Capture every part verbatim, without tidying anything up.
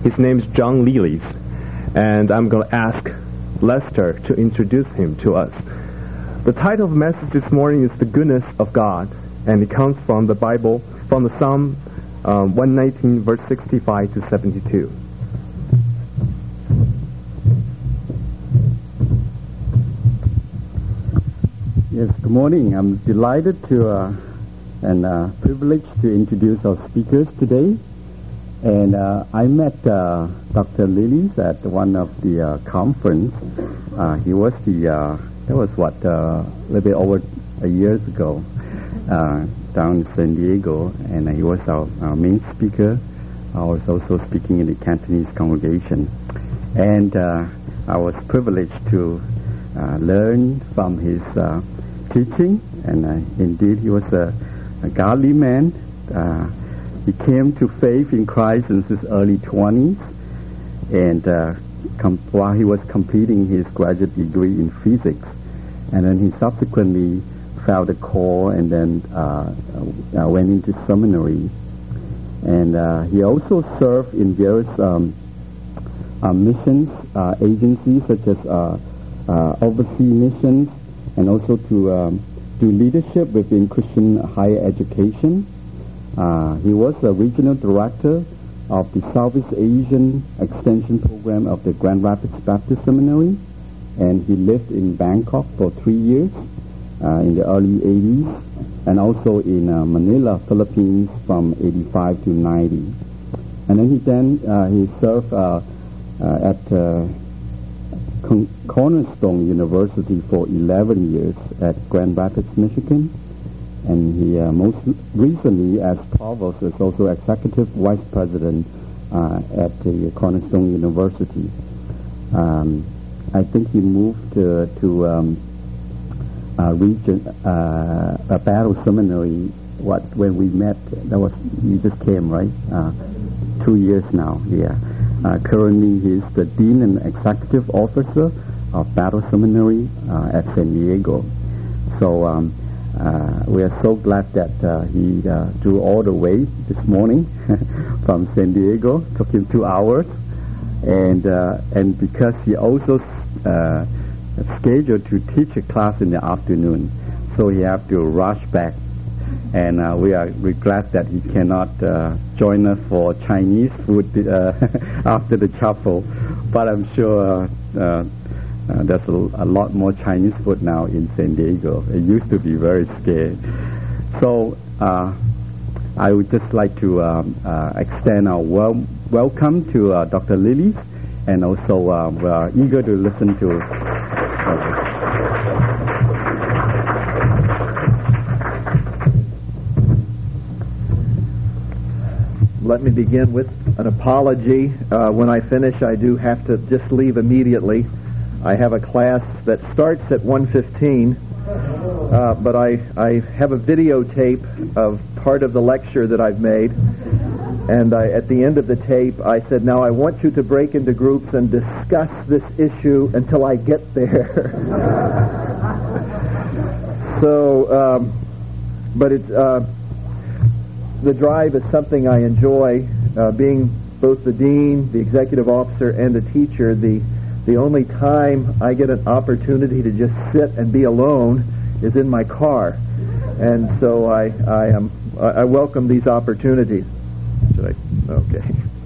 His name is John Lillies, and I'm going to ask Lester to introduce him to us. The title of the message this morning is The Goodness of God, and it comes from the Bible, from the Psalm um, one nineteen, verse sixty-five to seventy-two. Yes, good morning. I'm delighted to uh, and uh, privileged to introduce our speakers today. And uh, I met uh, Doctor Lillies at one of the uh, conference. Uh, he was the, uh, that was what, uh, a little bit over a years ago, uh, down in San Diego, and uh, he was our, our main speaker. I was also speaking in the Cantonese congregation. And uh, I was privileged to uh, learn from his uh, teaching, and uh, indeed he was a, a godly man. Uh, He came to faith in Christ in his early twenties, and uh, com- while he was completing his graduate degree in physics, and then he subsequently felt a call and then uh, uh, went into seminary. And uh, he also served in various um, uh, missions uh, agencies, such as uh, uh, overseas missions, and also to um, do leadership within Christian higher education. Uh, he was a regional director of the Southeast Asian Extension Program of the Grand Rapids Baptist Seminary, and he lived in Bangkok for three years uh, in the early eighties, and also in uh, Manila, Philippines, from eighty-five to ninety. And then he then uh, he served uh, uh, at uh, Con- Cornerstone University for eleven years at Grand Rapids, Michigan. And he uh, most recently, as provost, is also executive vice president uh, at the Cornerstone University. Um, I think he moved uh, to um, uh, region uh, a Battle Seminary. What when we met? That was he just came, right? Uh, two years now. Yeah. Uh, currently, he's the dean and executive officer of Battle Seminary uh, at San Diego. So. Um, Uh, we are so glad that uh, he uh, drew all the way this morning from San Diego. Took him two hours, and uh, and because he also uh, scheduled to teach a class in the afternoon, so he have to rush back. And uh, we are we're glad that he cannot uh, join us for Chinese food uh, after the chapel, but I'm sure. Uh, uh, Uh, there's a, a lot more Chinese food now in San Diego. It used to be very scarce. So uh, I would just like to um, uh, extend our wel- welcome to uh, Doctor Lillies, and also uh, we are eager to listen to. Uh, Let me begin with an apology. Uh, when I finish, I do have to just leave immediately. I have a class that starts at one fifteen, uh, but I, I have a videotape of part of the lecture that I've made, and I, at the end of the tape, I said, now I want you to break into groups and discuss this issue until I get there. so, um, but it's, uh, the drive is something I enjoy, uh, being both the dean, the executive officer, and the teacher. The The only time I get an opportunity to just sit and be alone is in my car, and so I I am I welcome these opportunities. Should I? Okay.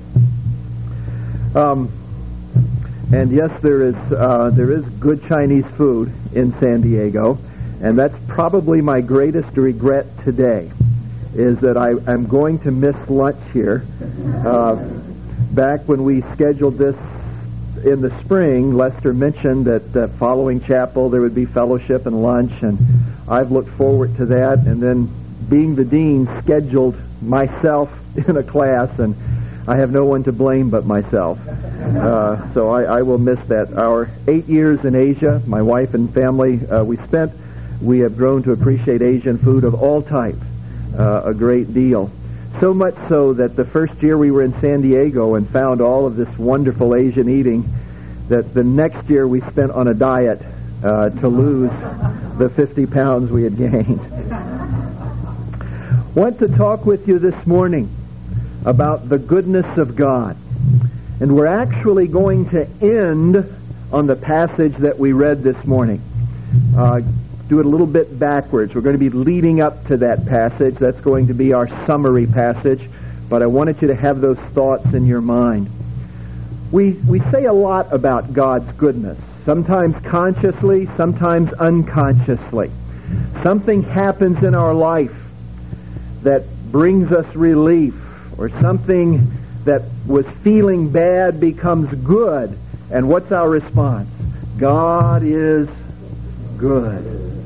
Um, and yes, there is uh, there is good Chinese food in San Diego, and that's probably my greatest regret today, is that I am going to miss lunch here. Uh, back when we scheduled this in the spring, Lester mentioned that uh, following chapel there would be fellowship and lunch, and I've looked forward to that. And then, being the dean, scheduled myself in a class, and I have no one to blame but myself. Uh, so I, I will miss that. Our eight years in Asia, my wife and family, uh, we spent, we have grown to appreciate Asian food of all types uh, a great deal. So much so that the first year we were in San Diego and found all of this wonderful Asian eating, that the next year we spent on a diet uh, to lose the fifty pounds we had gained. Want to talk with you this morning about the goodness of God. And we're actually going to end on the passage that we read this morning. Uh, do it a little bit backwards. We're going to be leading up to that passage. That's going to be our summary passage. But I wanted you to have those thoughts in your mind. We, we say a lot about God's goodness. Sometimes consciously, sometimes unconsciously. Something happens in our life that brings us relief, or something that was feeling bad becomes good. And what's our response? God is good.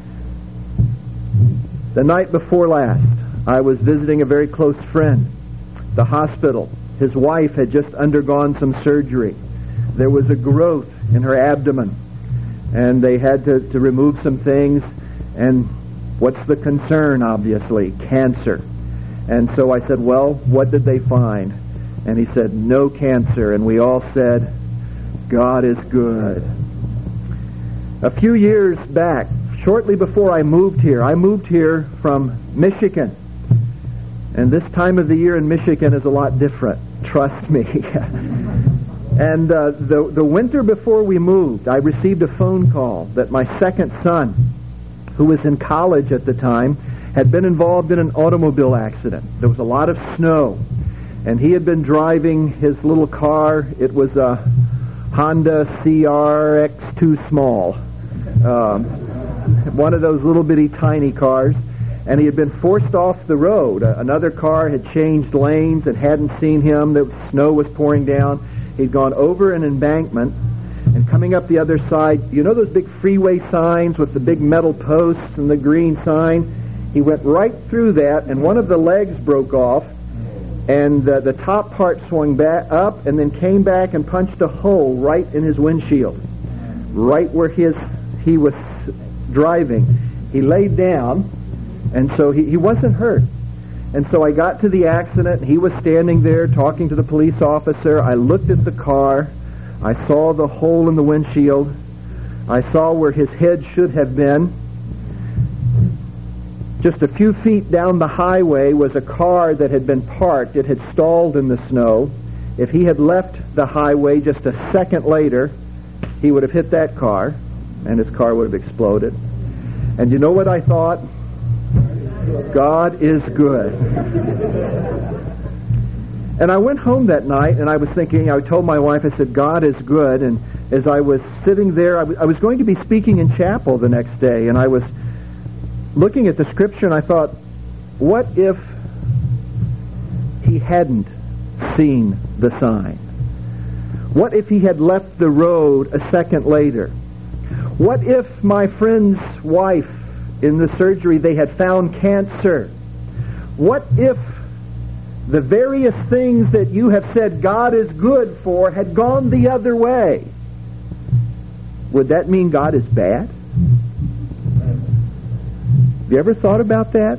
The night before last, I was visiting a very close friend, the hospital. His wife had just undergone some surgery. There was a growth in her abdomen, and they had to, to remove some things. And what's the concern, obviously? Cancer. And so I said, well, what did they find? And he said, no cancer. And we all said, God is good. A few years back, shortly before I moved here, I moved here from Michigan. And this time of the year in Michigan is a lot different. Trust me. And uh, the, the winter before we moved, I received a phone call that my second son, who was in college at the time, had been involved in an automobile accident. There was a lot of snow, and he had been driving his little car. It was a Honda C R X two small, um, one of those little bitty tiny cars, and he had been forced off the road. Uh, another car had changed lanes and hadn't seen him. The snow was pouring down. He'd gone over an embankment, and coming up the other side, you know those big freeway signs with the big metal posts and the green sign? He went right through that, and one of the legs broke off, and uh, the top part swung back up and then came back and punched a hole right in his windshield, right where his he was driving. He laid down, and so he, he wasn't hurt. And so I got to the accident, and he was standing there talking to the police officer. I looked at the car. I saw the hole in the windshield. I saw where his head should have been. Just a few feet down the highway was a car that had been parked. It had stalled in the snow. If he had left the highway just a second later, he would have hit that car, and his car would have exploded. And you know what I thought? God is good. And I went home that night, and I was thinking, I told my wife, I said, God is good. And as I was sitting there, I, w- I was going to be speaking in chapel the next day, and I was looking at the scripture, and I thought, what if he hadn't seen the sign? What if he had left the road a second later? What if my friend's wife in the surgery, they had found cancer? What if the various things that you have said God is good for had gone the other way? Would that mean God is bad? Have you ever thought about that?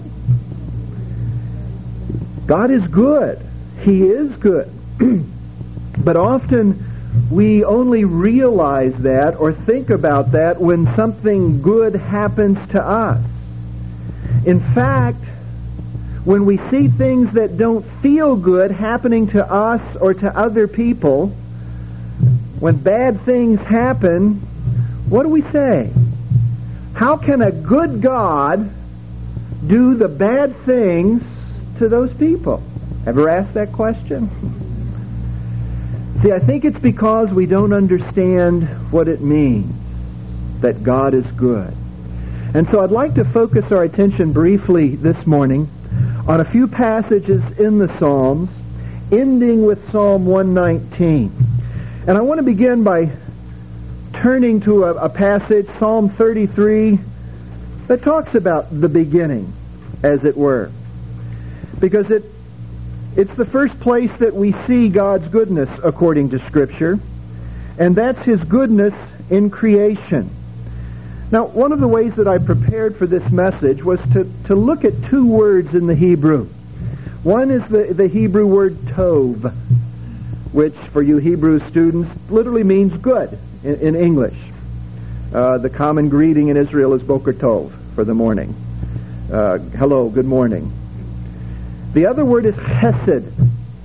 God is good. He is good. But often we only realize that or think about that when something good happens to us. In fact, when we see things that don't feel good happening to us or to other people, when bad things happen, what do we say? How can a good God do the bad things to those people? Ever asked that question? See, I think it's because we don't understand what it means that God is good. And so I'd like to focus our attention briefly this morning on a few passages in the Psalms, ending with Psalm one nineteen. And I want to begin by turning to a, a passage, Psalm thirty-three, that talks about the beginning, as it were. Because it it's the first place that we see God's goodness according to Scripture, and that's His goodness in creation. Now, one of the ways that I prepared for this message was to, to look at two words in the Hebrew. One is the, the Hebrew word tov, which for you Hebrew students literally means good in, in English. Uh, the common greeting in Israel is Boker Tov for the morning. Uh, hello, good morning. The other word is chesed,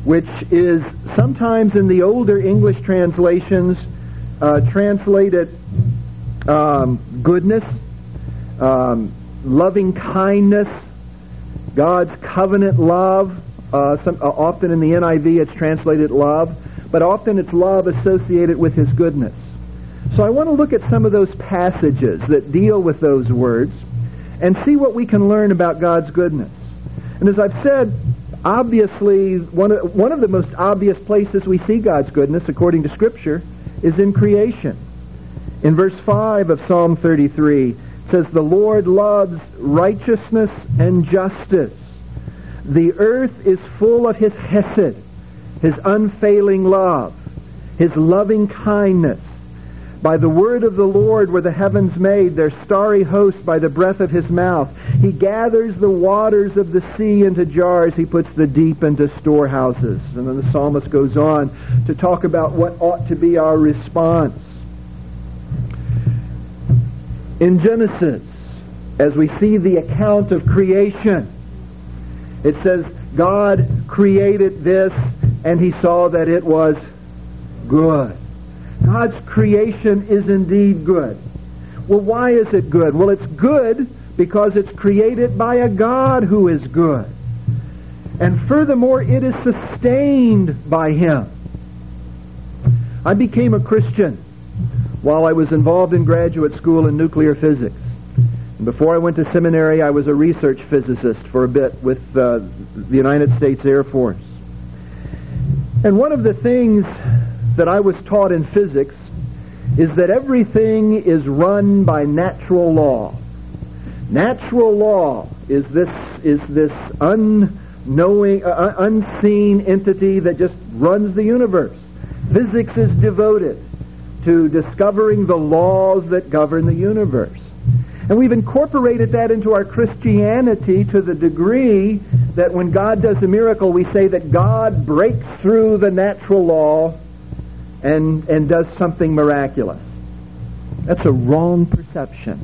which is sometimes in the older English translations uh, translated um, goodness, um, loving kindness, God's covenant love. Uh, some, uh, often in the N I V it's translated love, but often it's love associated with His goodness. So I want to look at some of those passages that deal with those words and see what we can learn about God's goodness. And as I've said, obviously, one of, one of the most obvious places we see God's goodness, according to Scripture, is in creation. In verse five of Psalm thirty-three, it says, "The Lord loves righteousness and justice. The earth is full of His hesed, His unfailing love, His loving kindness. By the word of the Lord were the heavens made, their starry host by the breath of His mouth. He gathers the waters of the sea into jars. He puts the deep into storehouses." And then the psalmist goes on to talk about what ought to be our response. In Genesis, as we see the account of creation, it says, God created this, and He saw that it was good. God's creation is indeed good. Well, why is it good? Well, it's good because it's created by a God who is good. And furthermore, it is sustained by Him. I became a Christian while I was involved in graduate school in nuclear physics. And before I went to seminary, I was a research physicist for a bit with uh, the United States Air Force. And one of the things that I was taught in physics is that everything is run by natural law. Natural law is this is this unknowing, uh, unseen entity that just runs the universe. Physics is devoted to discovering the laws that govern the universe. And we've incorporated that into our Christianity to the degree that when God does a miracle, we say that God breaks through the natural law and and does something miraculous. That's a wrong perception.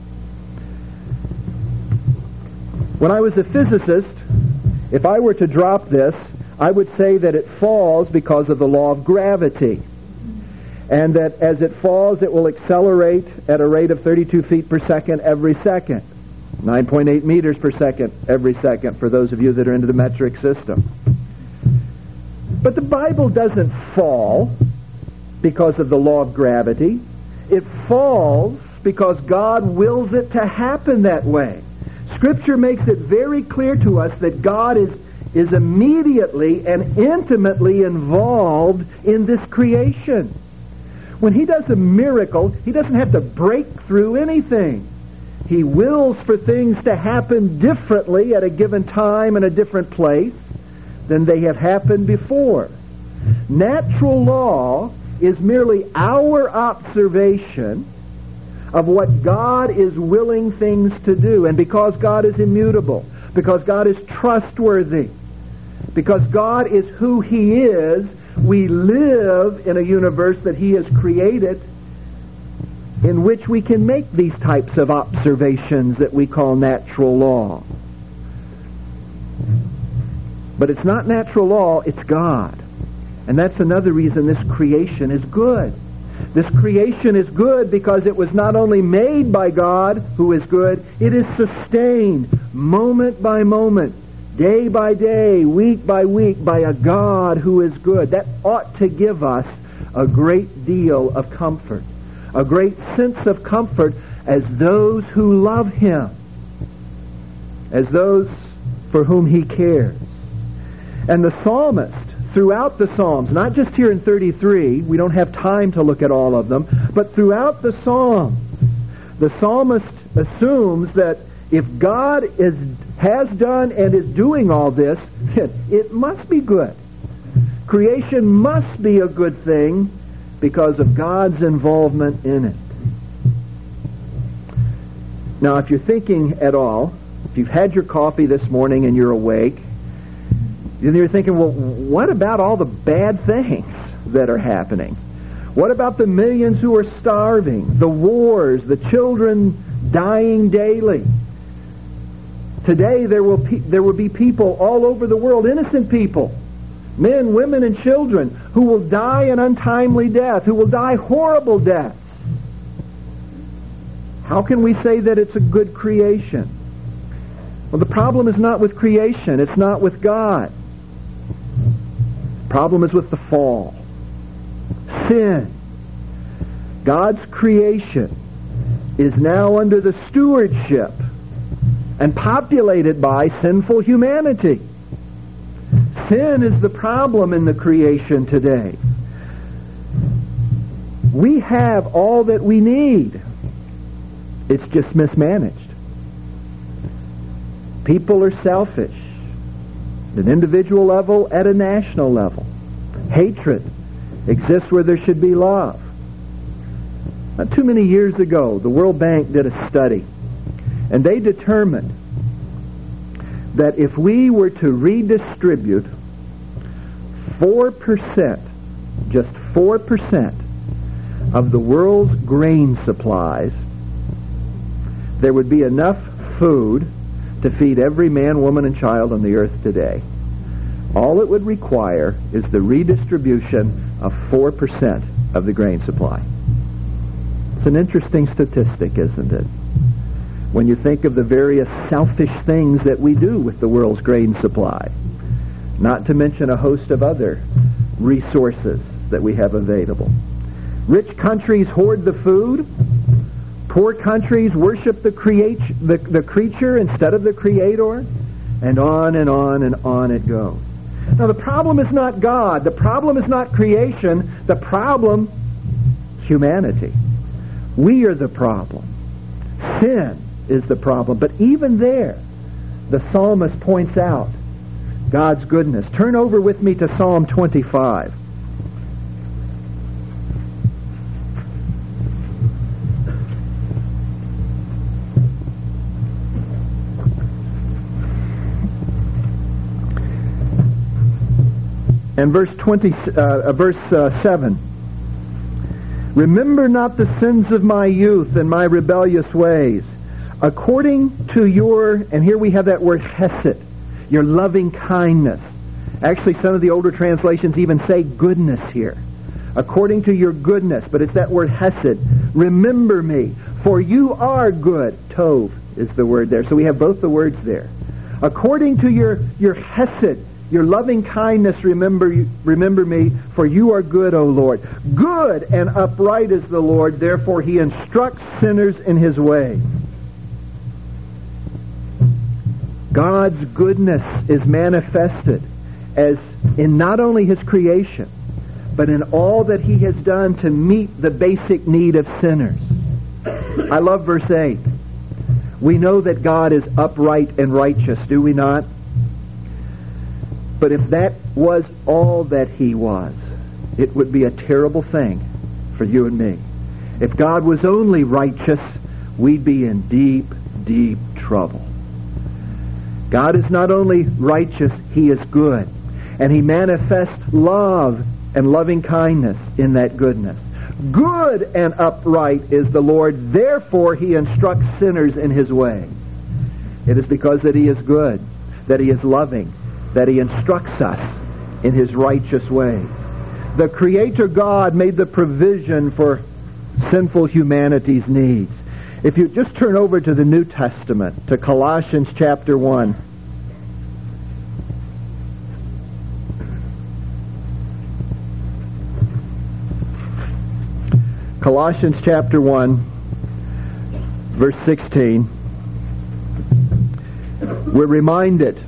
When I was a physicist, if I were to drop this, I would say that it falls because of the law of gravity. And that as it falls, it will accelerate at a rate of thirty-two feet per second every second. nine point eight meters per second every second for those of you that are into the metric system. But the Bible doesn't fall because of the law of gravity. It falls because God wills it to happen that way. Scripture makes it very clear to us that God is, is immediately and intimately involved in this creation. When He does a miracle, He doesn't have to break through anything. He wills for things to happen differently at a given time and a different place than they have happened before. Natural law is merely our observation of what God is willing things to do. And because God is immutable, because God is trustworthy, because God is who He is, we live in a universe that He has created in which we can make these types of observations that we call natural law. But it's not natural law, it's God. And that's another reason this creation is good. This creation is good because it was not only made by God, who is good, it is sustained moment by moment, day by day, week by week, by a God who is good. That ought to give us a great deal of comfort, a great sense of comfort as those who love Him, as those for whom He cares. And the psalmist, throughout the Psalms, not just here in thirty-three, we don't have time to look at all of them, but throughout the Psalms, the psalmist assumes that if God is, has done and is doing all this, it must be good. Creation must be a good thing because of God's involvement in it. Now, if you're thinking at all, if you've had your coffee this morning and you're awake, and you're thinking, well, what about all the bad things that are happening? What about the millions who are starving, the wars, the children dying daily? Today there will pe- there will be people all over the world, innocent people, Men, women, and children who will die an untimely death, who will die horrible deaths. How can we say that it's a good creation? Well, the problem is not with creation. It's not with God. The problem is with the fall. Sin. God's creation is now under the stewardship and populated by sinful humanity. Sin is the problem in the creation today. We have all that we need. It's just mismanaged. People are selfish at an individual level, at a national level. Hatred exists where there should be love. Not too many years ago, the World Bank did a study, and they determined that if we were to redistribute four percent, just four percent of the world's grain supplies, there would be enough food to feed every man, woman, and child on the earth today. All it would require is the redistribution of four percent of the grain supply. It's an interesting statistic, isn't it? When you think of the various selfish things that we do with the world's grain supply, not to mention a host of other resources that we have available. Rich countries hoard the food. Poor countries worship the, create, the, the creature instead of the Creator, and on and on and on it goes. Now, the problem is not God. The problem is not creation. The problem, humanity. We are the problem. Sin is the problem. But even there, the psalmist points out God's goodness. Turn over with me to Psalm twenty-five. And verse twenty, uh, verse uh, seven. Remember not the sins of my youth and my rebellious ways. According to your, and here we have that word hesed, your loving kindness. Actually, some of the older translations even say goodness here. According to your goodness, but it's that word hesed. Remember me, for you are good. Tov is the word there. So we have both the words there. According to your, your hesed, your loving kindness, remember remember me, for you are good, O Lord. Good and upright is the Lord, therefore he instructs sinners in his way. God's goodness is manifested as in not only his creation, but in all that he has done to meet the basic need of sinners. I love verse eight. We know that God is upright and righteous, do we not? But if that was all that he was, it would be a terrible thing for you and me. If God was only righteous, we'd be in deep, deep trouble. God is not only righteous, he is good. And he manifests love and loving kindness in that goodness. Good and upright is the Lord, therefore he instructs sinners in his way. It is because that he is good, that he is loving, that he instructs us in his righteous way. The Creator God made the provision for sinful humanity's needs. If you just turn over to the New Testament, to Colossians chapter one. Colossians chapter one, verse sixteen. We're reminded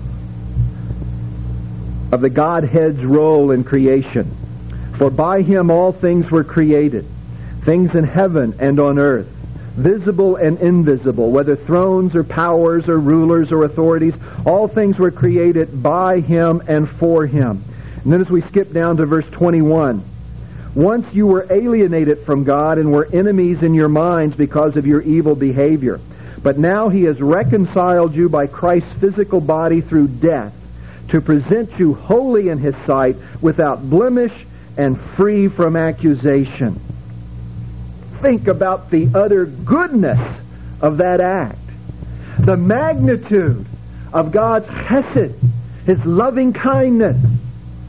of the Godhead's role in creation. For by him all things were created, things in heaven and on earth, visible and invisible, whether thrones or powers or rulers or authorities, all things were created by him and for him. And then as we skip down to verse twenty-one, once you were alienated from God and were enemies in your minds because of your evil behavior. But now he has reconciled you by Christ's physical body through death, to present you holy in his sight, without blemish and free from accusation. Think about the utter goodness of that act. The magnitude of God's chesed, his loving kindness,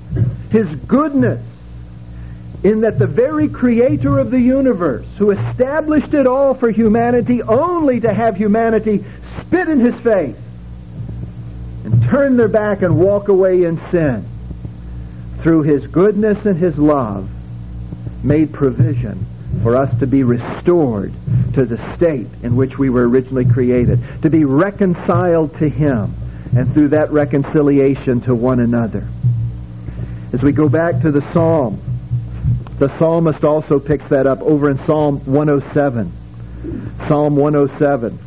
His goodness in that the very creator of the universe, who established it all for humanity, only to have humanity spit in His face and turn their back and walk away in sin, through His goodness and His love, made provision for us to be restored to the state in which we were originally created, to be reconciled to Him, and through that reconciliation to one another. As we go back to the Psalm, the psalmist also picks that up over in Psalm one oh seven. Psalm one oh seven.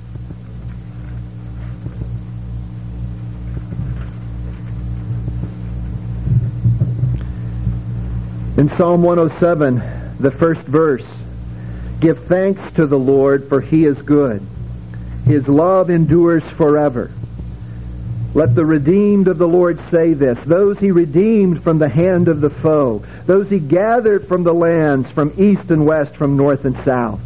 In Psalm one oh seven, the first verse, "Give thanks to the Lord, for He is good. His love endures forever. Let the redeemed of the Lord say this, those He redeemed from the hand of the foe, those He gathered from the lands, from east and west, from north and south."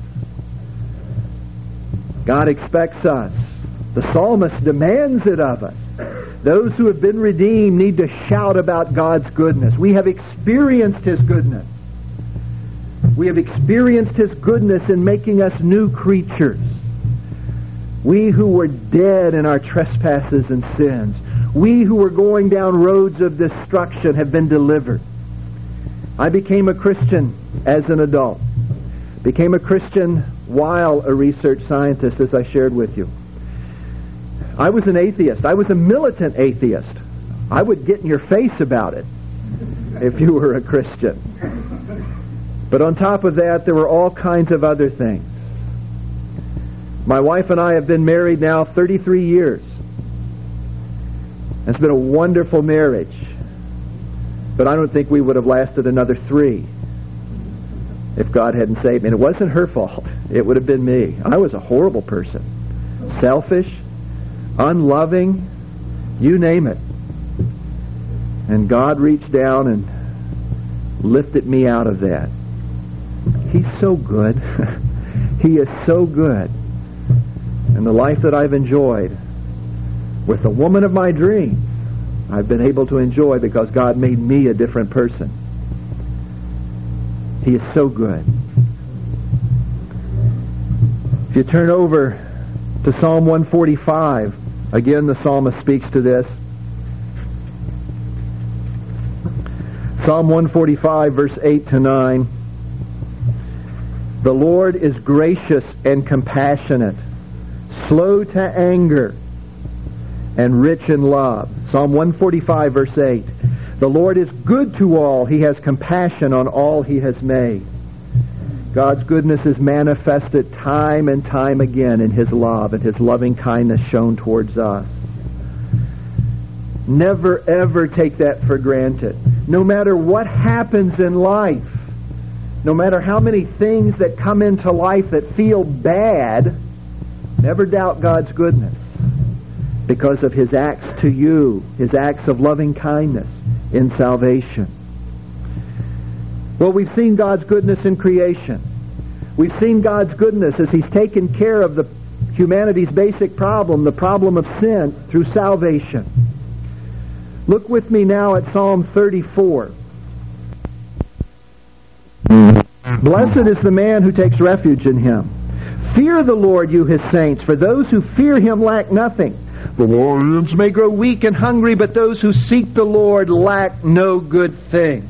God expects us. The psalmist demands it of us. Those who have been redeemed need to shout about God's goodness. We have experienced His goodness. We have experienced His goodness in making us new creatures. We who were dead in our trespasses and sins, we who were going down roads of destruction, have been delivered. I became a Christian as an adult. Became a Christian while a research scientist, as I shared with you. I was an atheist. I was a militant atheist. I would get in your face about it if you were a Christian. But on top of that, there were all kinds of other things. My wife and I have been married now thirty-three years. It's been a wonderful marriage. But I don't think we would have lasted another three if God hadn't saved me. And it wasn't her fault. It would have been me. I was a horrible person. Selfish, unloving, you name it. And God reached down and lifted me out of that. He's so good. He is so good. And the life that I've enjoyed with the woman of my dreams, I've been able to enjoy because God made me a different person. He is so good. If you turn over to Psalm one forty-five, again the psalmist speaks to this. Psalm one forty-five, verse eight to nine. "The Lord is gracious and compassionate, slow to anger, and rich in love." Psalm one forty-five, verse eight. "The Lord is good to all. He has compassion on all He has made." God's goodness is manifested time and time again in His love and His loving kindness shown towards us. Never ever take that for granted. No matter what happens in life, no matter how many things that come into life that feel bad, never doubt God's goodness because of His acts to you, His acts of loving kindness in salvation. Well, we've seen God's goodness in creation. We've seen God's goodness as He's taken care of the humanity's basic problem, the problem of sin, through salvation. Look with me now at Psalm thirty-four. "Blessed is the man who takes refuge in Him. Fear the Lord, you His saints, for those who fear Him lack nothing. The lions may grow weak and hungry, but those who seek the Lord lack no good thing."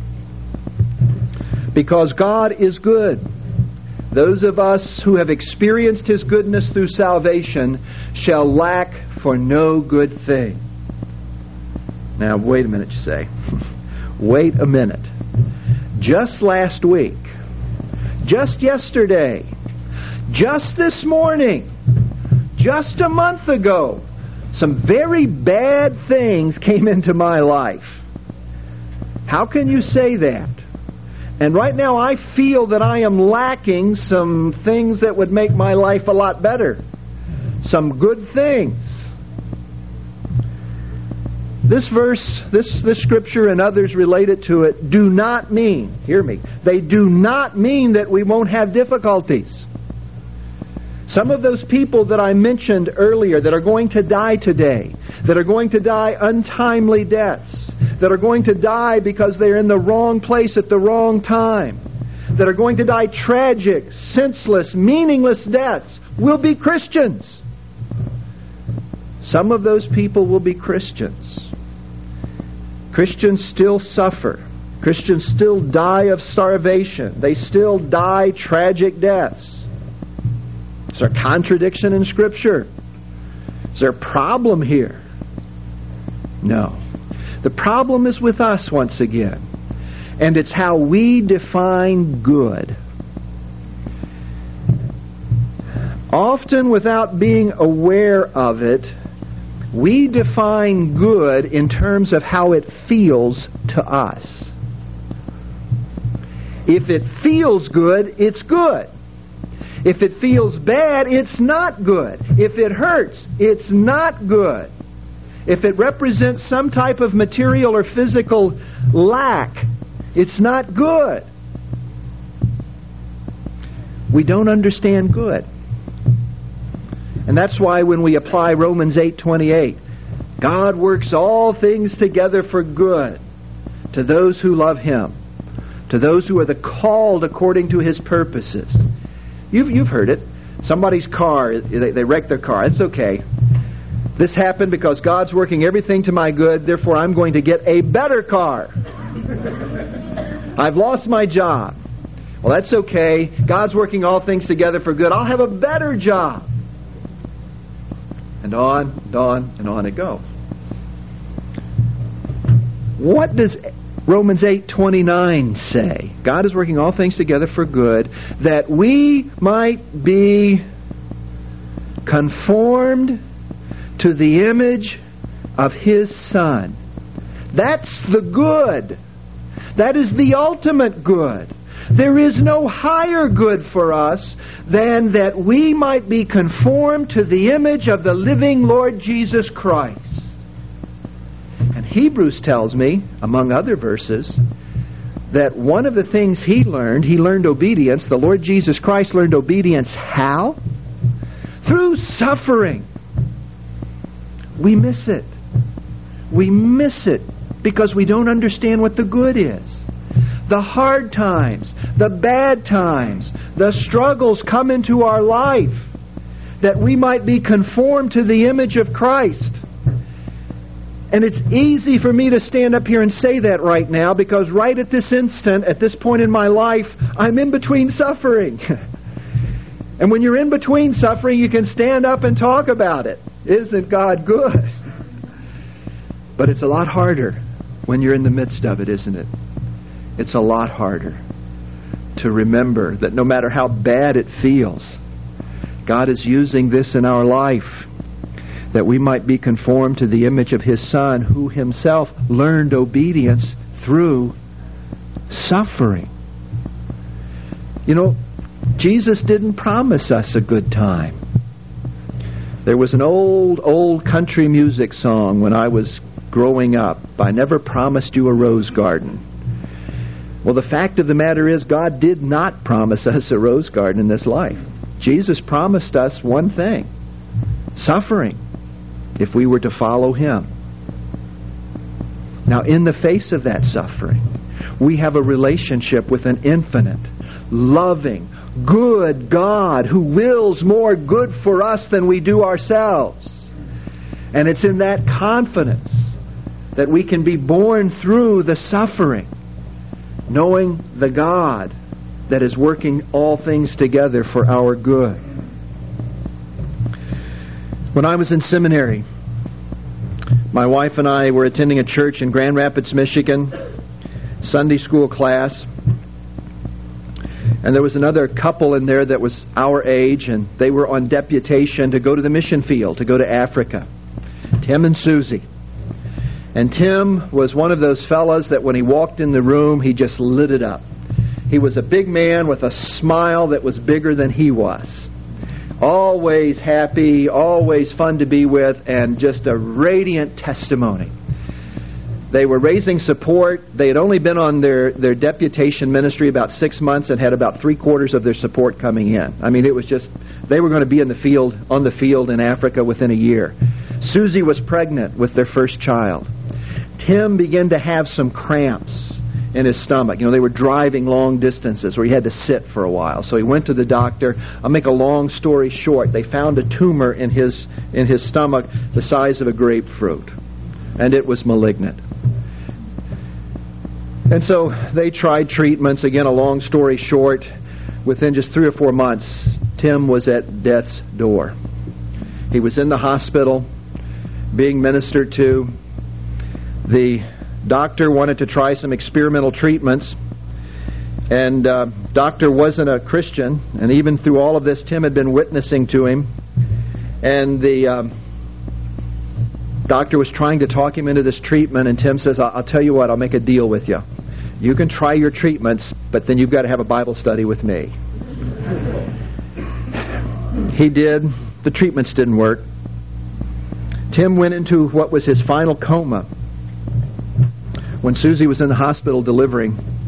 Because God is good, those of us who have experienced His goodness through salvation shall lack for no good thing. Now, wait a minute, you say. Wait a minute. Just last week, just yesterday, just this morning, just a month ago, some very bad things came into my life. How can you say that? And right now I feel that I am lacking some things that would make my life a lot better. Some good things. This verse, this, this scripture and others related to it do not mean, hear me, they do not mean that we won't have difficulties. Some of those people that I mentioned earlier that are going to die today, that are going to die untimely deaths, that are going to die because they're in the wrong place at the wrong time, that are going to die tragic, senseless, meaningless deaths, will be Christians. Some of those people will be Christians. Christians still suffer. Christians still die of starvation. They still die tragic deaths. Is there a contradiction in Scripture? Is there a problem here? No. The problem is with us once again. And it's how we define good. Often without being aware of it, we define good in terms of how it feels to us. If it feels good, it's good. If it feels bad, it's not good. If it hurts, it's not good. If it represents some type of material or physical lack, it's not good. We don't understand good. And that's why when we apply Romans eight twenty-eight, God works all things together for good to those who love Him, to those who are the called according to His purposes. You've, you've heard it. Somebody's car, they, they wreck their car. It's okay. This happened because God's working everything to my good, therefore I'm going to get a better car. I've lost my job. Well, that's okay. God's working all things together for good. I'll have a better job. And on, and on, and on it goes. What does Romans eight twenty-nine say? God is working all things together for good, that we might be conformed to the image of His Son. That's the good. That is the ultimate good. There is no higher good for us than that we might be conformed to the image of the living Lord Jesus Christ. And Hebrews tells me, among other verses, that one of the things He learned, He learned obedience. The Lord Jesus Christ learned obedience how? Through suffering. We miss it. We miss it because we don't understand what the good is. The hard times, the bad times, the struggles come into our life that we might be conformed to the image of Christ. And it's easy for me to stand up here and say that right now because right at this instant, at this point in my life, I'm in between suffering. And when you're in between suffering, you can stand up and talk about it. Isn't God good? But it's a lot harder when you're in the midst of it, isn't it? It's a lot harder to remember that no matter how bad it feels, God is using this in our life that we might be conformed to the image of His Son, who Himself learned obedience through suffering. You know, Jesus didn't promise us a good time. There was an old, old country music song when I was growing up. I never promised you a rose garden. Well, the fact of the matter is God did not promise us a rose garden in this life. Jesus promised us one thing: suffering, if we were to follow Him. Now, in the face of that suffering, we have a relationship with an infinite, loving, good God who wills more good for us than we do ourselves. And it's in that confidence that we can be born through the suffering, knowing the God that is working all things together for our good. When I was in seminary, my wife and I were attending a church in Grand Rapids, Michigan, Sunday school class. And there was another couple in there that was our age, and they were on deputation to go to the mission field, to go to Africa. Tim and Susie. And Tim was one of those fellas that when he walked in the room, he just lit it up. He was a big man with a smile that was bigger than he was. Always happy, always fun to be with, and just a radiant testimony. They were raising support. They had only been on their, their deputation ministry about six months and had about three quarters of their support coming in. I mean, it was just, they were going to be in the field, on the field in Africa within a year. Susie was pregnant with their first child. Tim began to have some cramps in his stomach. You know, they were driving long distances where he had to sit for a while. So he went to the doctor. I'll make a long story short. They found a tumor in his in his stomach the size of a grapefruit, and it was malignant. And so they tried treatments. Again, a long story short, within just three or four months, Tim was at death's door. He was in the hospital being ministered to. The doctor wanted to try some experimental treatments, and uh, doctor wasn't a Christian, and even through all of this, Tim had been witnessing to him, and the um, doctor was trying to talk him into this treatment, and Tim says, I'll, I'll tell you what, I'll make a deal with you. You can try your treatments, but then you've got to have a Bible study with me. He did. The treatments didn't work. Tim went into what was his final coma. When Susie was in the hospital delivering,